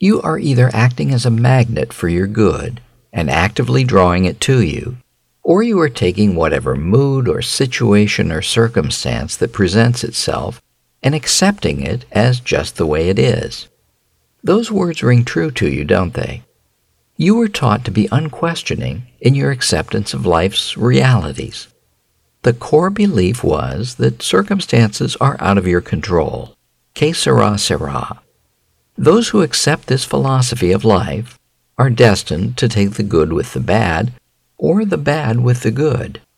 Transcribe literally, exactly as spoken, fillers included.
You are either acting as a magnet for your good and actively drawing it to you, or you are taking whatever mood or situation or circumstance that presents itself and accepting it as just the way it is. Those words ring true to you, don't they? You were taught to be unquestioning in your acceptance of life's realities. The core belief was that circumstances are out of your control. Que sera, sera. Those who accept this philosophy of life are destined to take the good with the bad, or the bad with the good.